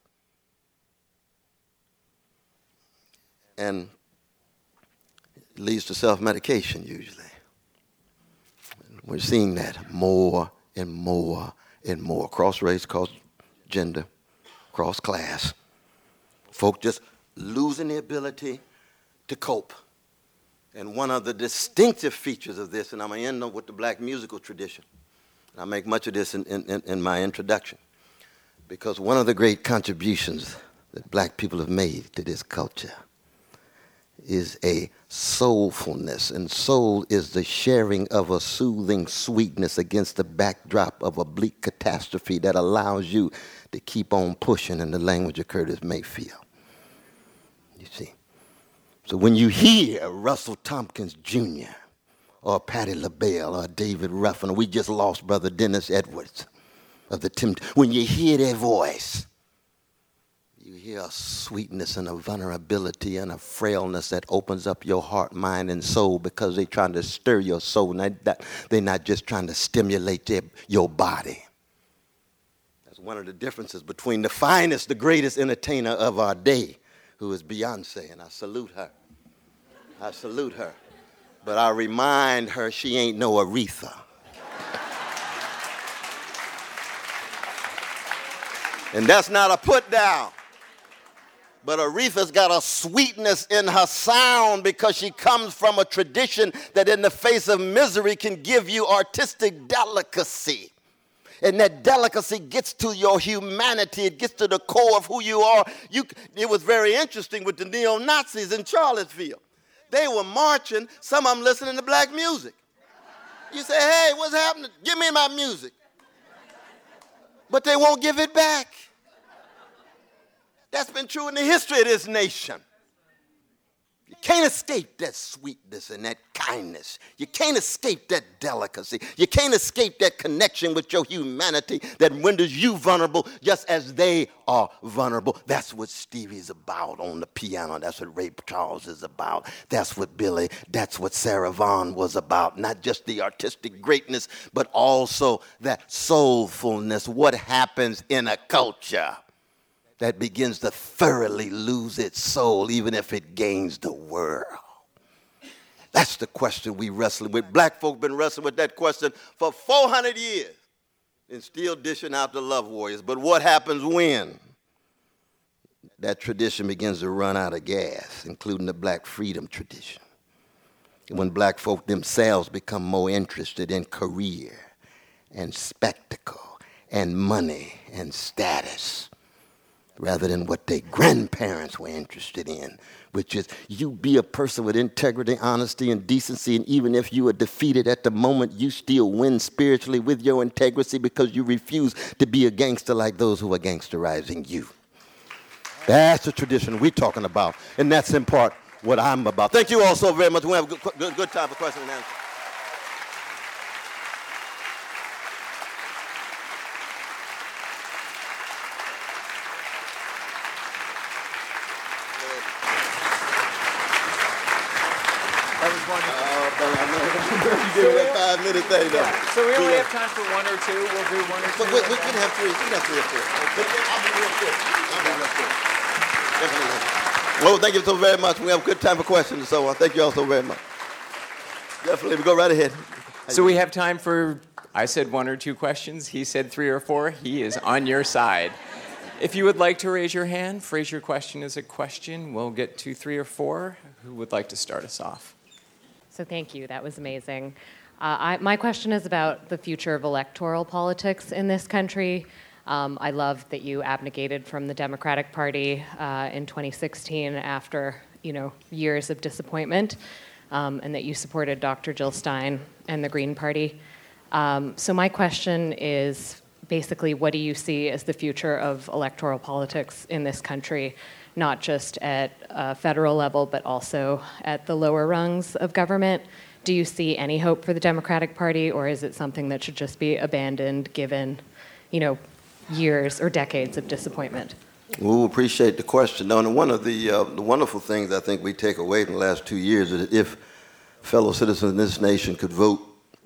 And it leads to self-medication usually. We're seeing that more and more and more. Cross race, cross gender, cross class. Folk just losing the ability to cope. And one of the distinctive features of this, and I'm going to end up with the black musical tradition. And I make much of this in my introduction. Because one of the great contributions that black people have made to this culture is a soulfulness, and soul is the sharing of a soothing sweetness against the backdrop of a bleak catastrophe that allows you to keep on pushing in the language of Curtis Mayfield. You see? So when you hear Russell Tompkins Jr. or Patti LaBelle or David Ruffin, we just lost Brother Dennis Edwards of the when you hear their voice, you hear a sweetness and a vulnerability and a frailness that opens up your heart, mind, and soul, because they're trying to stir your soul. They're not just trying to stimulate your body. That's one of the differences between the finest, the greatest entertainer of our day, who is Beyonce, and I salute her. I salute her. But I remind her she ain't no Aretha. And that's not a put down. But Aretha's got a sweetness in her sound because she comes from a tradition that in the face of misery can give you artistic delicacy. And that delicacy gets to your humanity. It gets to the core of who you are. It was very interesting with the neo-Nazis in Charlottesville. They were marching, some of them listening to black music. You say, hey, what's happening? Give me my music. But they won't give it back. That's been true in the history of this nation. You can't escape that sweetness and that kindness. You can't escape that delicacy. You can't escape that connection with your humanity that renders you vulnerable just as they are vulnerable. That's what Stevie's about on the piano. That's what Ray Charles is about. That's what Sarah Vaughan was about. Not just the artistic greatness, but also that soulfulness. What happens in a culture that begins to thoroughly lose its soul, even if it gains the world? That's the question we wrestle with. Black folk been wrestling with that question for 400 years and still dishing out the love warriors. But what happens when that tradition begins to run out of gas, including the black freedom tradition? When black folk themselves become more interested in career and spectacle and money and status, rather than what their grandparents were interested in, which is you be a person with integrity, honesty, and decency, and even if you are defeated at the moment, you still win spiritually with your integrity because you refuse to be a gangster like those who are gangsterizing you. That's the tradition we're talking about, and that's in part what I'm about. Thank you all so very much. We'll have a good time for questions and answers. wonderful. Give me that 5 minute thing though. Yeah, so we only have time for one or two. We'll do one or two. But we can have three. We can have three or four. But I'll be real quick. Definitely. Well, thank you so very much. We have a good time for questions and so on. Thank you all so very much. Definitely. Go right ahead. So we have time for, I said one or two questions. He said 3 or 4. He is on your side. If you would like to raise your hand, phrase your question as a question. We'll get to 3 or 4. Who would like to start us off? So thank you. That was amazing. My question is about the future of electoral politics in this country. I love that you abnegated from the Democratic Party in 2016 after years of disappointment, and that you supported Dr. Jill Stein and the Green Party. So my question is basically, what do you see as the future of electoral politics in this country, not just at a federal level, but also at the lower rungs of government? Do you see any hope for the Democratic Party, or is it something that should just be abandoned given, years or decades of disappointment? We appreciate the question. Now, and one of the wonderful things I think we take away from the last 2 years is that if fellow citizens in this nation could vote,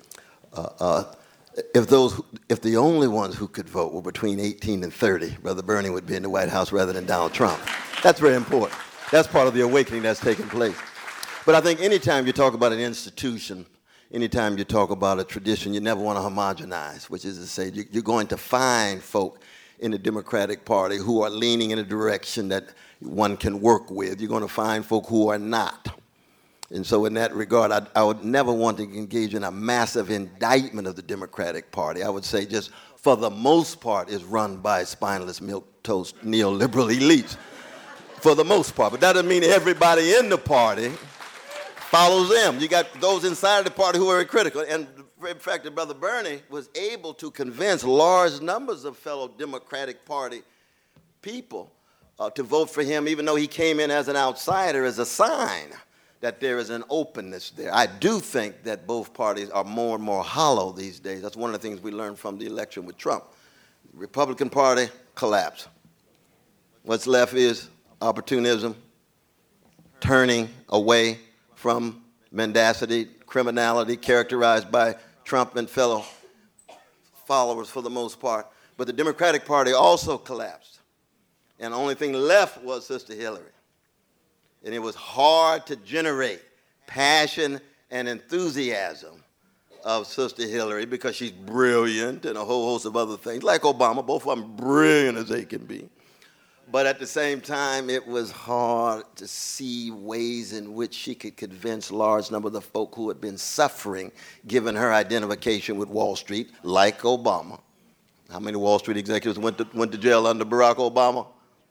if the only ones who could vote were between 18 and 30, Brother Bernie would be in the White House rather than Donald Trump. That's very important. That's part of the awakening that's taking place. But I think anytime you talk about an institution, anytime you talk about a tradition, you never want to homogenize, which is to say you're going to find folk in the Democratic Party who are leaning in a direction that one can work with. You're going to find folk who are not. And so in that regard, I would never want to engage in a massive indictment of the Democratic Party. I would say just for the most part is run by spineless, milquetoast neoliberal elites, for the most part. But that doesn't mean everybody in the party follows them. You got those inside the party who are critical. And in fact, Brother Bernie was able to convince large numbers of fellow Democratic Party people to vote for him, even though he came in as an outsider, as a sign that there is an openness there. I do think that both parties are more and more hollow these days. That's one of the things we learned from the election with Trump. The Republican Party collapsed. What's left is opportunism, turning away from mendacity, criminality characterized by Trump and fellow followers for the most part. But the Democratic Party also collapsed. And the only thing left was Sister Hillary. And it was hard to generate passion and enthusiasm of Sister Hillary because she's brilliant and a whole host of other things, like Obama, both of them brilliant as they can be. But at the same time, it was hard to see ways in which she could convince large number of the folk who had been suffering, given her identification with Wall Street, like Obama. How many Wall Street executives went to jail under Barack Obama?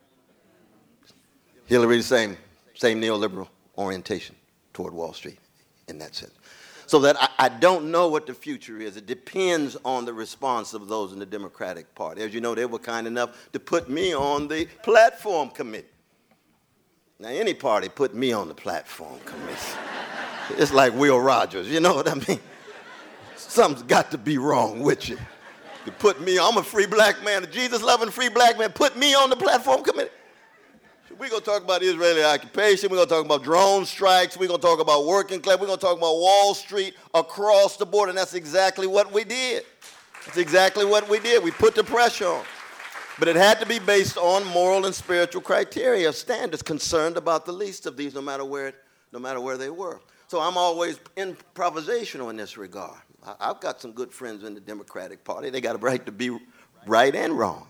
Hillary, the same neoliberal orientation toward Wall Street in that sense. So that I don't know what the future is. It depends on the response of those in the Democratic Party. As you know, they were kind enough to put me on the platform committee. Now, any party put me on the platform committee. It's like Will Rogers, you know what I mean? Something's got to be wrong with you. You put me, I'm a free black man, a Jesus-loving free black man, put me on the platform committee. We're going to talk about Israeli occupation. We're going to talk about drone strikes. We're going to talk about working class. We're going to talk about Wall Street across the board, and that's exactly what we did. That's exactly what we did. We put the pressure on. But it had to be based on moral and spiritual criteria, standards, concerned about the least of these, no matter where they were. So I'm always improvisational in this regard. I've got some good friends in the Democratic Party. They got a right to be right and wrong.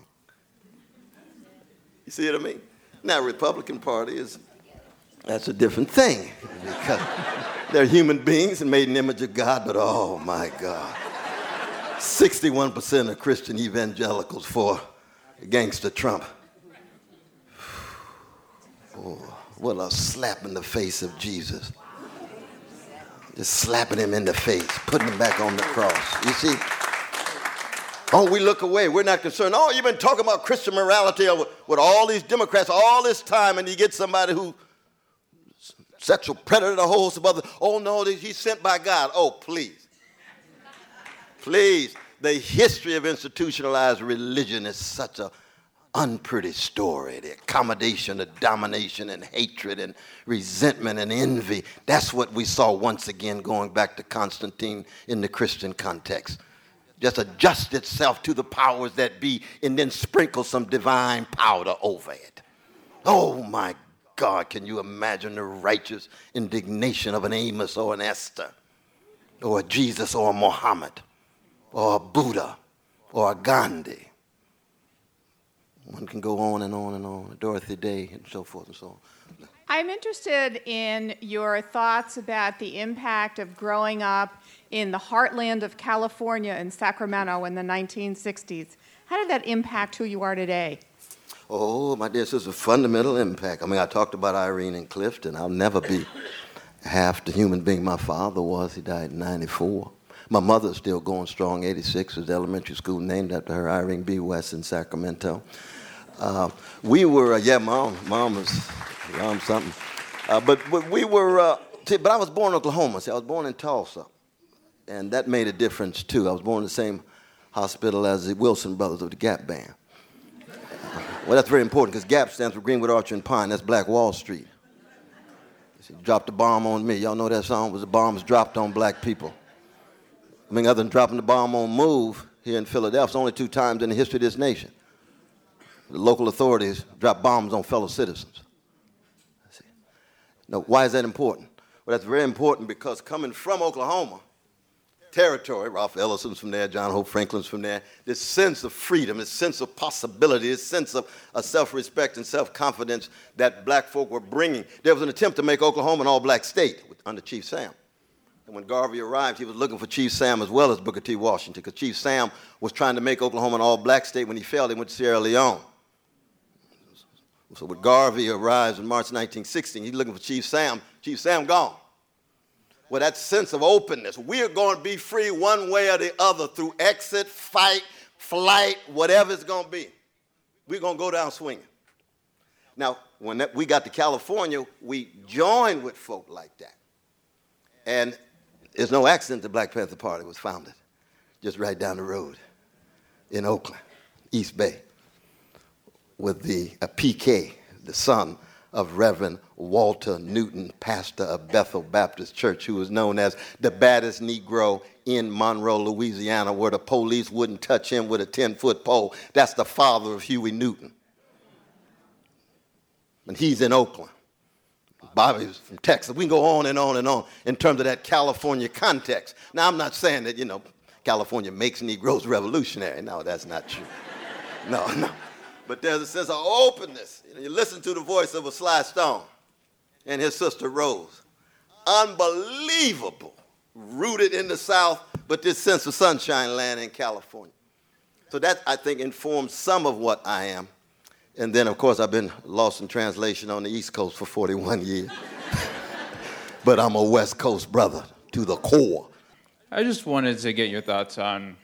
You see what I mean? Now, Republican Party that's a different thing because they're human beings and made in the image of God, but oh my God. 61% of Christian evangelicals for gangster Trump. Oh, what a slap in the face of Jesus. Just slapping him in the face, putting him back on the cross. You see? Oh, we look away. We're not concerned. Oh, you've been talking about Christian morality with all these Democrats all this time, and you get somebody who sexual predator, a whole host of other. Oh, no, he's sent by God. Oh, please. Please. The history of institutionalized religion is such a unpretty story, the accommodation of domination and hatred and resentment and envy. That's what we saw once again going back to Constantine in the Christian context. Just adjust itself to the powers that be and then sprinkle some divine powder over it. Oh my God, can you imagine the righteous indignation of an Amos or an Esther or a Jesus or a Muhammad or a Buddha or a Gandhi? One can go on and on and on, Dorothy Day and so forth and so on. I'm interested in your thoughts about the impact of growing up in the heartland of California in Sacramento in the 1960s. How did that impact who you are today? Oh, my dear sister, fundamental impact. I mean, I talked about Irene and Clifton. I'll never be half the human being my father was. He died in 94. My mother's still going strong, 86. There's an elementary school named after her, Irene B. West in Sacramento. We were, mom was something. But we were, but I was born in Oklahoma. See, I was born in Tulsa. And that made a difference, too. I was born in the same hospital as the Wilson brothers of the Gap Band. Well, that's very important because GAP stands for Greenwood, Archer, and Pine. That's Black Wall Street. See, dropped a bomb on me. Y'all know that song? It was the bombs dropped on black people. I mean, other than dropping the bomb on Move here in Philadelphia, it's only 2 times in the history of this nation. The local authorities dropped bombs on fellow citizens. See. Now, why is that important? Well, that's very important because coming from Oklahoma territory, Ralph Ellison's from there, John Hope Franklin's from there, this sense of freedom, this sense of possibility, this sense of self-respect and self-confidence that black folk were bringing. There was an attempt to make Oklahoma an all-black state under Chief Sam. And when Garvey arrived, he was looking for Chief Sam as well as Booker T. Washington, because Chief Sam was trying to make Oklahoma an all-black state. When he failed, he went to Sierra Leone. So when Garvey arrives in March 1916, he's looking for Chief Sam. Chief Sam gone. Well, that sense of openness, we are going to be free one way or the other through exit, fight, flight, whatever it's going to be. We're going to go down swinging. Now, when we got to California, we joined with folk like that. And it's no accident the Black Panther Party was founded just right down the road in Oakland, East Bay, with the PK, the son of Reverend Walter Newton, pastor of Bethel Baptist Church, who was known as the baddest Negro in Monroe, Louisiana, where the police wouldn't touch him with a 10-foot pole. That's the father of Huey Newton. And he's in Oakland. Bobby's from Texas. We can go on and on and on in terms of that California context. Now, I'm not saying that, California makes Negroes revolutionary. No, that's not true. No. But there's a sense of openness. You listen to the voice of a Sly Stone and his sister Rose. Unbelievable. Rooted in the South, but this sense of sunshine land in California. So that, I think, informs some of what I am. And then, of course, I've been lost in translation on the East Coast for 41 years. But I'm a West Coast brother to the core. I just wanted to get your thoughts on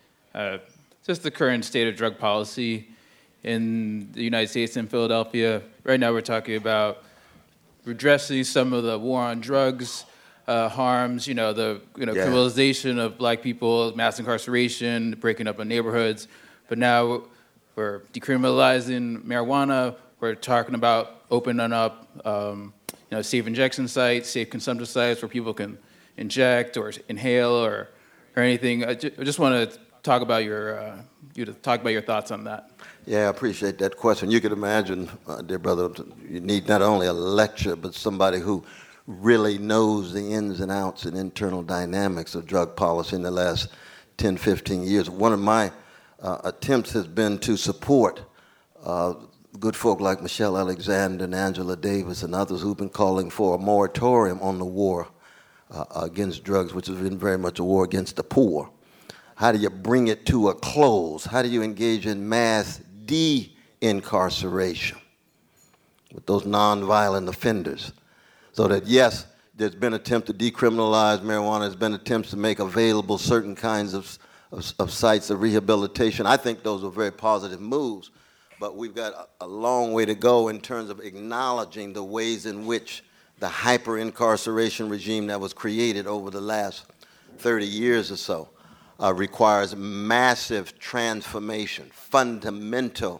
just the current state of drug policy in the United States and Philadelphia. Right now we're talking about redressing some of the war on drugs harms, criminalization of black people, mass incarceration, breaking up of neighborhoods. But now we're decriminalizing marijuana. We're talking about opening up safe injection sites, safe consumption sites where people can inject or inhale or anything. I just want to talk about your thoughts on that. Yeah, I appreciate that question. You could imagine, dear brother, you need not only a lecture, but somebody who really knows the ins and outs and internal dynamics of drug policy in the last 10, 15 years. One of my attempts has been to support good folk like Michelle Alexander and Angela Davis and others who've been calling for a moratorium on the war against drugs, which has been very much a war against the poor. How do you bring it to a close? How do you engage in mass de-incarceration with those nonviolent offenders? So that, yes, there's been attempts to decriminalize marijuana. There's been attempts to make available certain kinds of sites of rehabilitation. I think those are very positive moves, but we've got a long way to go in terms of acknowledging the ways in which the hyper-incarceration regime that was created over the last 30 years or so requires massive transformation, fundamental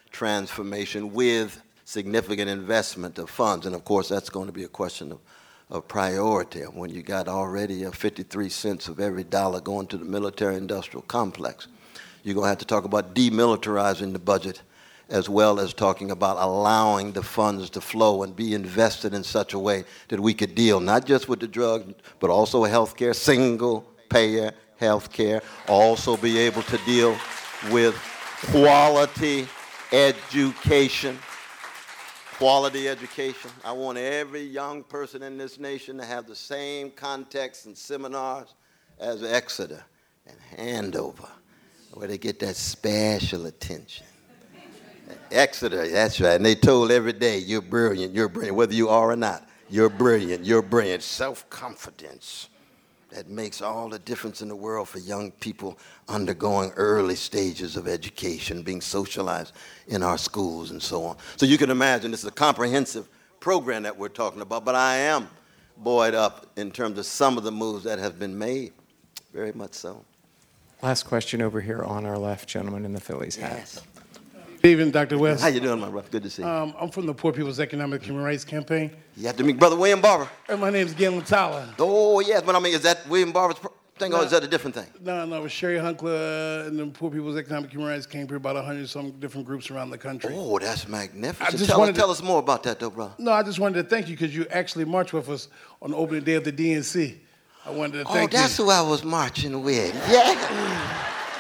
transformation with significant investment of funds. And of course, that's going to be a question of priority. When you got already 53 cents of every dollar going to the military-industrial complex, you're going to have to talk about demilitarizing the budget, as well as talking about allowing the funds to flow and be invested in such a way that we could deal not just with the drug, but also health care, single-payer health care, also be able to deal with quality education. Quality education. I want every young person in this nation to have the same contexts and seminars as Exeter and Andover, where they get that special attention. Exeter, that's right. And they told every day, you're brilliant, whether you are or not. You're brilliant, you're brilliant. Self-confidence. That makes all the difference in the world for young people undergoing early stages of education, being socialized in our schools and so on. So you can imagine this is a comprehensive program that we're talking about, but I am buoyed up in terms of some of the moves that have been made, very much so. Last question over here on our left, gentleman in the Phillies hat. Yes. Good evening, Dr. West. How you doing, my brother? Good to see you. I'm from the Poor People's Economic Human Rights Campaign. You have to meet Brother William Barber. And my name's Galen Tyler. Oh, yes, but I mean, is that William Barber's thing, or is that a different thing? No, it was Sherry Hunkler and the Poor People's Economic Human Rights Campaign, about 100-some different groups around the country. Oh, that's magnificent. Tell us more about that, though, brother. No, I just wanted to thank you because you actually marched with us on the opening day of the DNC. I wanted to thank you. Oh, that's who I was marching with. Yeah.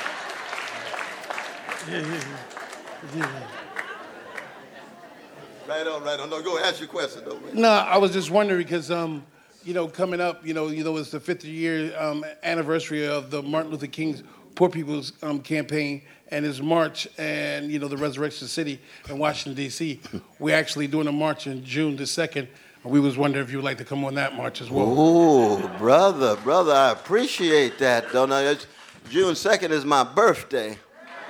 Right on. No, go ask your question, though, man. No, I was just wondering because, coming up, it's the 50-year anniversary of the Martin Luther King's Poor People's Campaign and his march and, the Resurrection City in Washington, D.C. We're actually doing a march in June the 2nd. And we was wondering if you would like to come on that march as well. Oh, brother, I appreciate that. June 2nd is my birthday.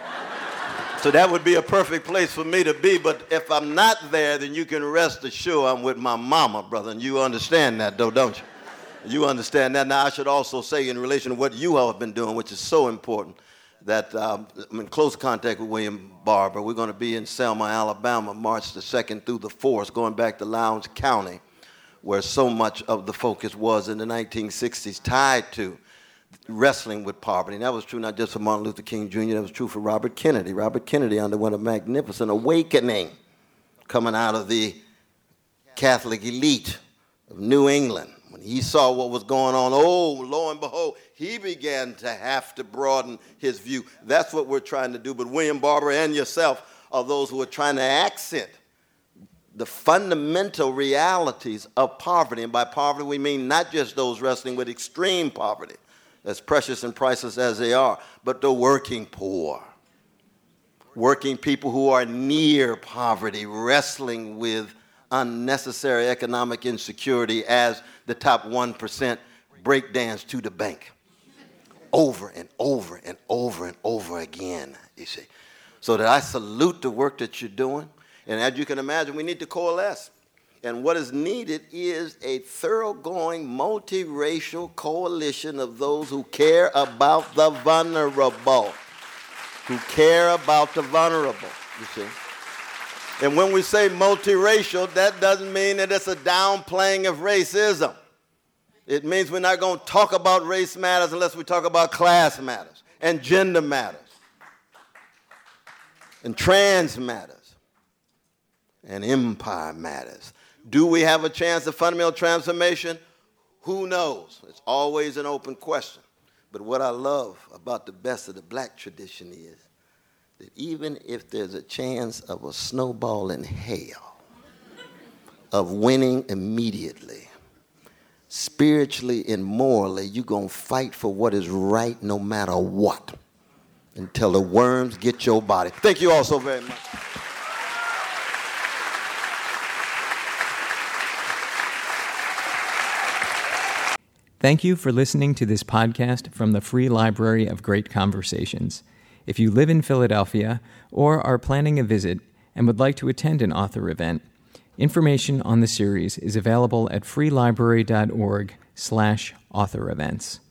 So that would be a perfect place for me to be, but if I'm not there, then you can rest assured I'm with my mama, brother, and you understand that, though, don't you? You understand that. Now, I should also say, in relation to what you all have been doing, which is so important, that I'm in close contact with William Barber. We're going to be in Selma, Alabama, March the 2nd through the 4th, going back to Lowndes County, where so much of the focus was in the 1960s tied to wrestling with poverty. And that was true not just for Martin Luther King Jr., that was true for Robert Kennedy. Robert Kennedy underwent a magnificent awakening coming out of the Catholic elite of New England. When he saw what was going on, lo and behold, he began to have to broaden his view. That's what we're trying to do. But William Barber and yourself are those who are trying to accent the fundamental realities of poverty. And by poverty, we mean not just those wrestling with extreme poverty, as precious and priceless as they are, but the working poor. Working people who are near poverty, wrestling with unnecessary economic insecurity as the top 1% breakdance to the bank. Over and over and over and over again, you see. So that I salute the work that you're doing. And as you can imagine, we need to coalesce. And what is needed is a thoroughgoing, multiracial coalition of those who care about the vulnerable. You see. And when we say multiracial, that doesn't mean that it's a downplaying of racism. It means we're not going to talk about race matters unless we talk about class matters and gender matters and trans matters and empire matters. Do we have a chance of fundamental transformation? Who knows? It's always an open question. But what I love about the best of the black tradition is that even if there's a chance of a snowball in hell, of winning immediately, spiritually and morally, you're going to fight for what is right no matter what until the worms get your body. Thank you all so very much. Thank you for listening to this podcast from the Free Library of Great Conversations. If you live in Philadelphia or are planning a visit and would like to attend an author event, information on the series is available at freelibrary.org/author events.